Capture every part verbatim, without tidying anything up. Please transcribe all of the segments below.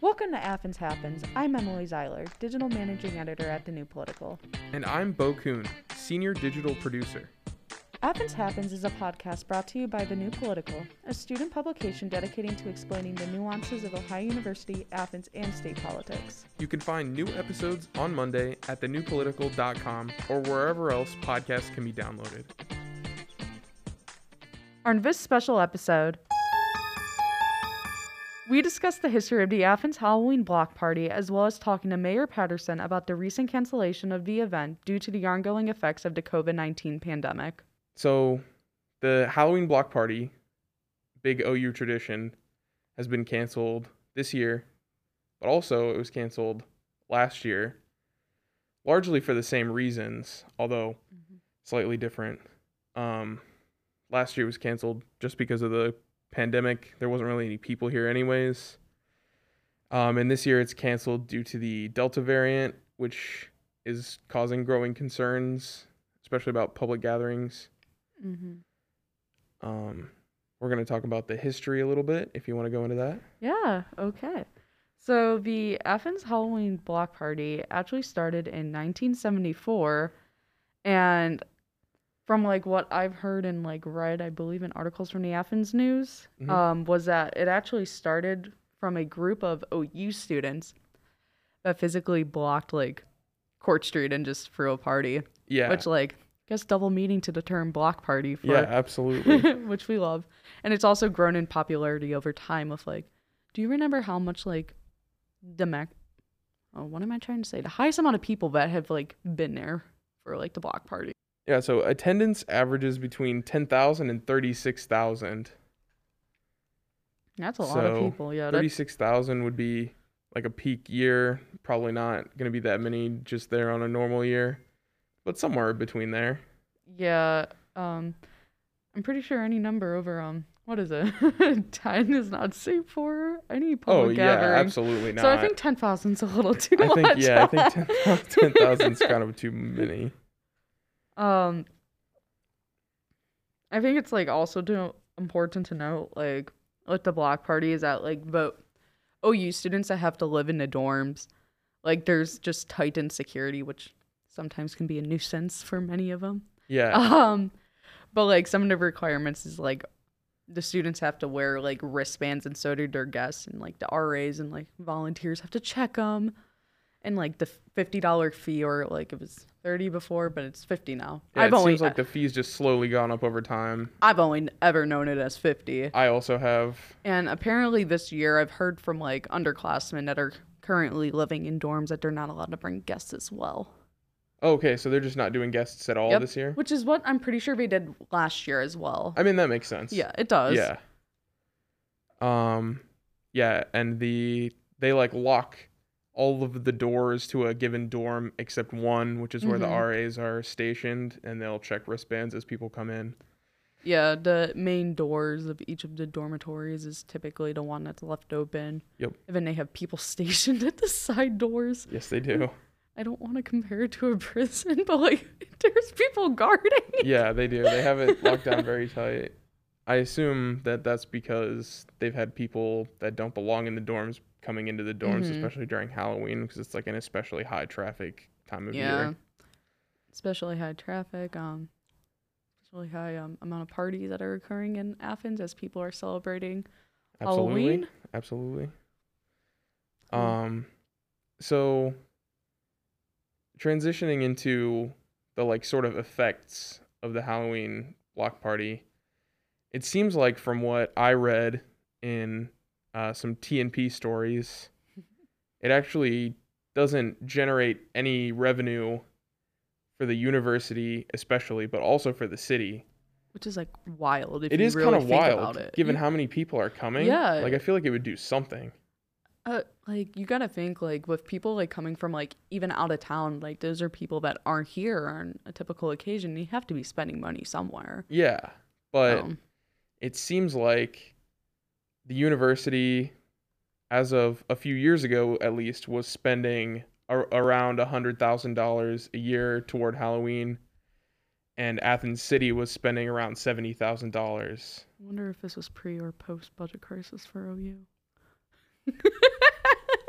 Welcome to Athens Happens. I'm Emily Zeiler, Digital Managing Editor at The New Political. And I'm Bo Kuhn, Senior Digital Producer. Athens Happens is a podcast brought to you by The New Political, a student publication dedicating to explaining the nuances of Ohio University, Athens, and state politics. You can find new episodes on Monday at the new political dot com or wherever else podcasts can be downloaded. On this special episode, we discuss the history of the Athens Halloween block party, as well as talking to Mayor Patterson about the recent cancellation of the event due to the ongoing effects of the covid nineteen pandemic. So, the Halloween block party, big O U tradition, has been canceled this year, but also it was canceled last year, largely for the same reasons, although mm-hmm. slightly different. Um, last year was canceled just because of the pandemic. There wasn't really any people here anyways. Um, and this year it's canceled due to the Delta variant, which is causing growing concerns, especially about public gatherings. Mm-hmm. Um, we're going to talk about the history a little bit, if you want to go into that. Yeah, okay. So the Athens Halloween block party actually started in nineteen seventy-four, and from like what I've heard and like read, I believe in articles from the Athens News, mm-hmm. um, was that it actually started from a group of O U students that physically blocked like Court Street and just threw a party. Yeah. Which like, I guess double meaning to the term block party. For, yeah, absolutely. which we love. And it's also grown in popularity over time of like, do you remember how much like the Mac, oh, what am I trying to say? The highest amount of people that have like been there for like the block party. Yeah, so attendance averages between ten thousand and thirty-six thousand. That's a so lot of people, yeah. thirty-six thousand would be like a peak year. Probably not going to be that many just there on a normal year, but somewhere between there. Yeah, um, I'm pretty sure any number over, um, what is it? ten is not safe for any public oh, gathering. yeah, absolutely not. So I think ten thousand is a little too I think, much. Yeah, I think ten thousand is kind of too many. Um, I think it's like also too important to note, like with the block party, is that like the O U students that have to live in the dorms, like there's just tightened security, which sometimes can be a nuisance for many of them. Yeah. Um, but like some of the requirements is like the students have to wear like wristbands, and so do their guests, and like the R As and like volunteers have to check them. And like the fifty dollars fee, or like it was thirty before, but it's fifty now. Yeah, I've it only, seems like the fee's just slowly gone up over time. I've only ever known it as fifty. I also have. And apparently this year I've heard from like underclassmen that are currently living in dorms that they're not allowed to bring guests as well. Okay, so they're just not doing guests at all yep. this year? Which is what I'm pretty sure they did last year as well. I mean, that makes sense. Yeah, it does. Yeah. Um, yeah, and the they like lock all of the doors to a given dorm except one, which is where mm-hmm. the R As are stationed, and they'll check wristbands as people come in. Yeah, the main doors of each of the dormitories is typically the one that's left open. Yep. And then they have people stationed at the side doors. Yes, they do. I don't want to compare it to a prison, but like there's people guarding. Yeah, they do. They have it locked down very tight. I assume that that's because they've had people that don't belong in the dorms coming into the dorms, mm-hmm. especially during Halloween, because it's like an especially high traffic time of yeah. year. Especially high traffic, um, especially high um, amount of parties that are occurring in Athens as people are celebrating Absolutely. Halloween. Absolutely. Um, so transitioning into the like sort of effects of the Halloween block party, it seems like from what I read in Uh, some T N P stories, it actually doesn't generate any revenue for the university especially, but also for the city. Which is like wild if it you is really kind of think wild, about it. given you, how many people are coming. Yeah. Like, I feel like it would do something. Uh, like, you gotta think, like, with people, like, coming from, like, even out of town, like, those are people that aren't here on a typical occasion. You have to be spending money somewhere. Yeah, but Um, it seems like the university, as of a few years ago at least, was spending a- around one hundred thousand dollars a year toward Halloween, and Athens City was spending around seventy thousand dollars. I wonder if this was pre or post budget crisis for O U.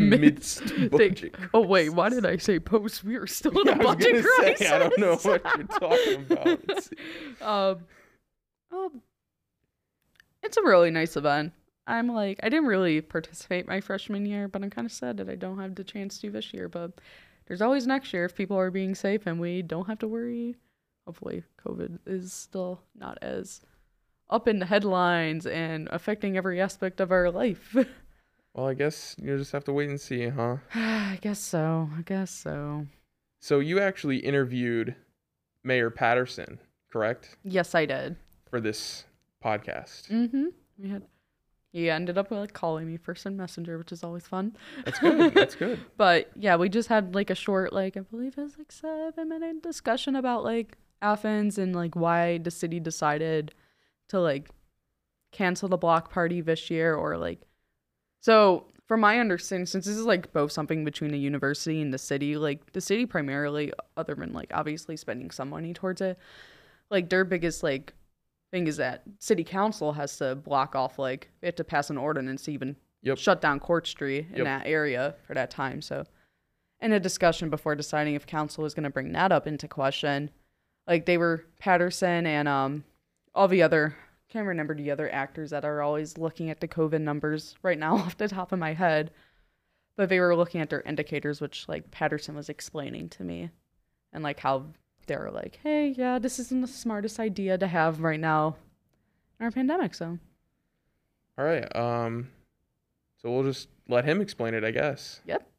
midst They- budget. oh wait, why did I say post? We are still in Yeah, a I was budget gonna crisis. say, I don't know what you're talking about. It's- um, um, it's a really nice event. I'm like, I didn't really participate my freshman year, but I'm kind of sad that I don't have the chance to this year. But there's always next year if people are being safe and we don't have to worry. Hopefully, COVID is still not as up in the headlines and affecting every aspect of our life. Well, I guess you just have to wait and see, huh? I guess so. I guess so. So you actually interviewed Mayor Patterson, correct, Yes, I did. for this podcast? Mm-hmm. We had. He ended up like calling me first in Messenger, which is always fun. That's good. That's good. But yeah, we just had like a short, like I believe it was like seven minute discussion about like Athens and like why the city decided to like cancel the block party this year, or like. So from my understanding, since this is like both something between the university and the city, like the city primarily, other than like obviously spending some money towards it, like their biggest like thing is that city council has to block off, like they have to pass an ordinance to even Yep. shut down Court Street in Yep. that area for that time. So in a discussion before deciding if council was going to bring that up into question, like they were Patterson and um all the other, can't remember the other actors that are always looking at the COVID numbers right now off the top of my head, but they were looking at their indicators, which like Patterson was explaining to me, and like how they're like, hey, yeah, this isn't the smartest idea to have right now in our pandemic. So All right. Um, so we'll just let him explain it, I guess. yep.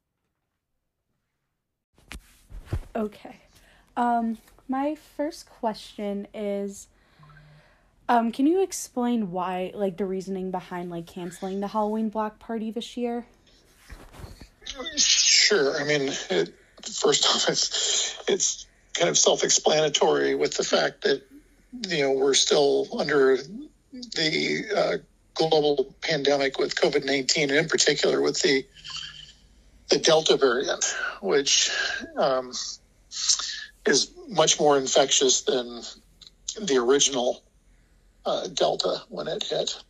Okay. Um, my first question is, um, can you explain why, like, the reasoning behind, like, canceling the Halloween block party this year? Sure. I mean, it, first off, it's it's kind of self-explanatory with the fact that, you know, we're still under the uh, global pandemic with COVID nineteen, and in particular with the the Delta variant, which um, is much more infectious than the original uh, Delta when it hit.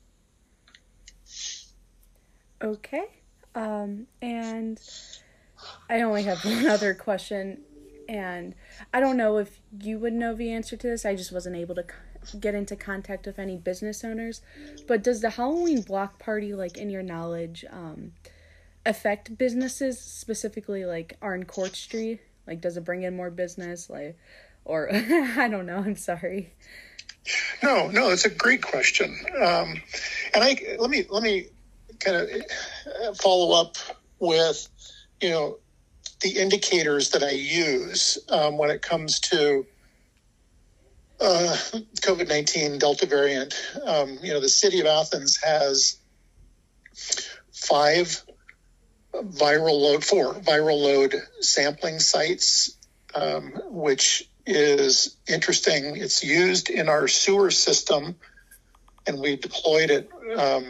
Okay. Um, and I only have one other question, and I don't know if you would know the answer to this. I just wasn't able to c- get into contact with any business owners. But does the Halloween block party, like, in your knowledge, um, affect businesses specifically, like, are in Court Street? Like, does it bring in more business? Like, or, I don't know, I'm sorry. No, no, it's a great question. Um, and I, let me, let me kind of follow up with, you know, the indicators that I use um, when it comes to uh, COVID nineteen Delta variant. Um, you know, the city of Athens has five viral load, four viral load sampling sites, um, which is interesting. It's used in our sewer system, and we deployed it, um,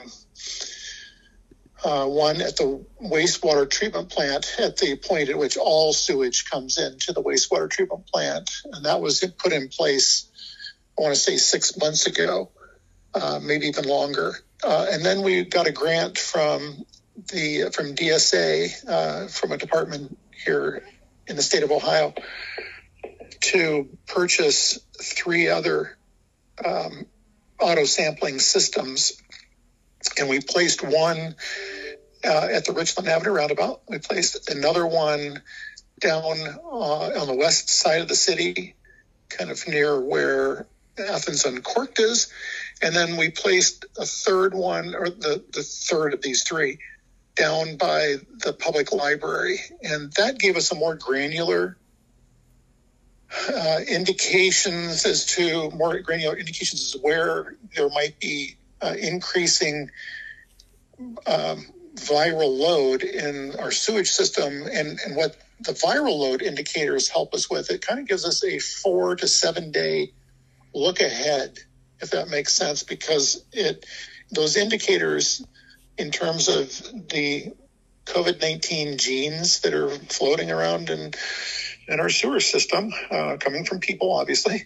uh, one at the wastewater treatment plant at the point at which all sewage comes into the wastewater treatment plant. And that was put in place, I want to say six months ago, uh, maybe even longer. Uh, and then we got a grant from the from D S A, uh, from a department here in the state of Ohio, to purchase three other um, auto sampling systems. And we placed one uh, at the Richland Avenue roundabout. We placed another one down uh, on the west side of the city, kind of near where Athens Uncorked is. And then we placed a third one, or the, the third of these three, down by the public library. And that gave us a more granular uh, indications as to, more granular indications as to where there might be uh, increasing um, viral load in our sewage system. And, and what the viral load indicators help us with, it kind of gives us a four to seven day look ahead, if that makes sense, because it those indicators in terms of the COVID nineteen genes that are floating around in, in our sewer system, uh, coming from people, obviously,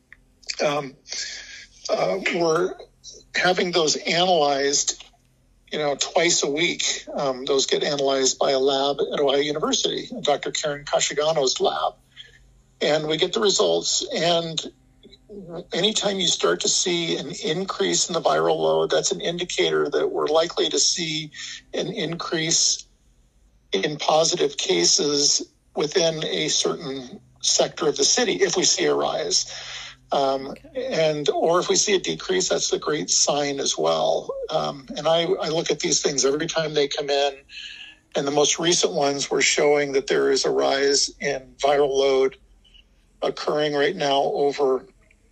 um, uh, we're having those analyzed you know, twice a week. Um, those get analyzed by a lab at Ohio University, Doctor Karen Kashigano's lab. And we get the results. And anytime you start to see an increase in the viral load, that's an indicator that we're likely to see an increase in positive cases within a certain sector of the city if we see a rise. Um, okay. And or if we see a decrease, that's a great sign as well. Um, and I, I look at these things every time they come in. And the most recent ones were showing that there is a rise in viral load occurring right now over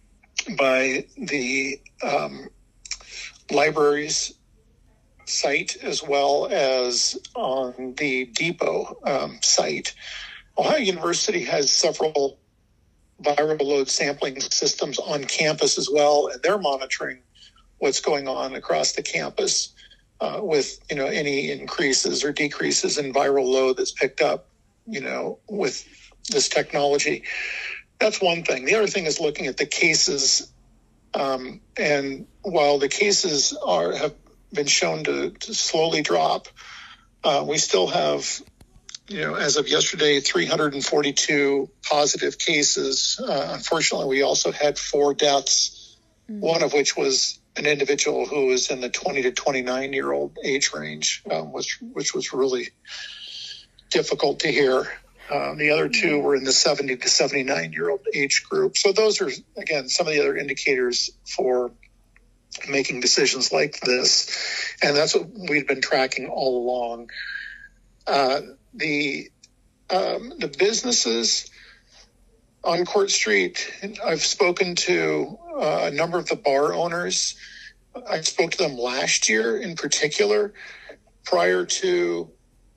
by the um, libraries site as well as on the depot um, site. Ohio University has several viral load sampling systems on campus as well, and they're monitoring what's going on across the campus uh, with, you know, any increases or decreases in viral load that's picked up, you know, with this technology. That's one thing. The other thing is looking at the cases, um, and while the cases are have been shown to, to slowly drop, uh, we still have, you know, as of yesterday, three hundred forty-two positive cases. Uh, unfortunately, we also had four deaths, mm-hmm. one of which was an individual who was in the twenty to twenty-nine year old age range, um, which, which was really difficult to hear. Um, the other two were in the seventy to seventy-nine year old age group. So those are, again, some of the other indicators for making decisions like this. And that's what we've been tracking all along. Uh, the um, the businesses on Court Street, I've spoken to uh, a number of the bar owners. I spoke to them last year in particular, prior to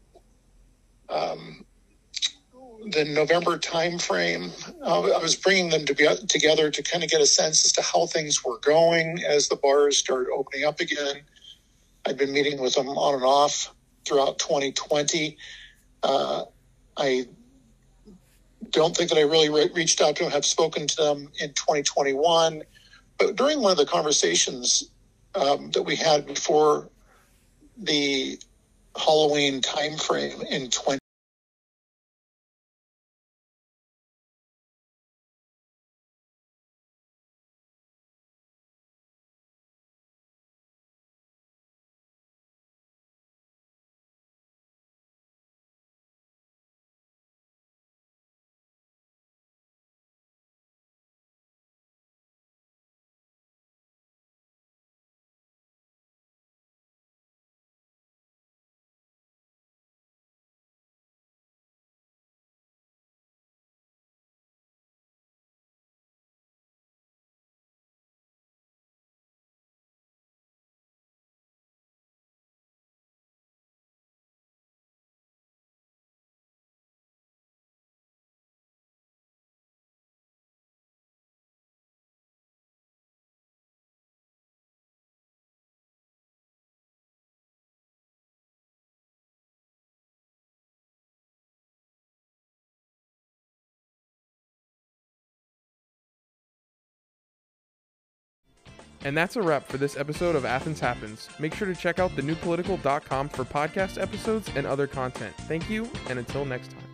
um, the November timeframe. Uh, I was bringing them to be, together to kind of get a sense as to how things were going as the bars started opening up again. I've been meeting with them on and off throughout twenty twenty. Uh, I don't think that I really re- reached out to them, have spoken to them in twenty twenty-one. But during one of the conversations um, that we had before the Halloween timeframe in twenty And that's a wrap for this episode of Athens Happens. Make sure to check out the new political dot com for podcast episodes and other content. Thank you, and until next time.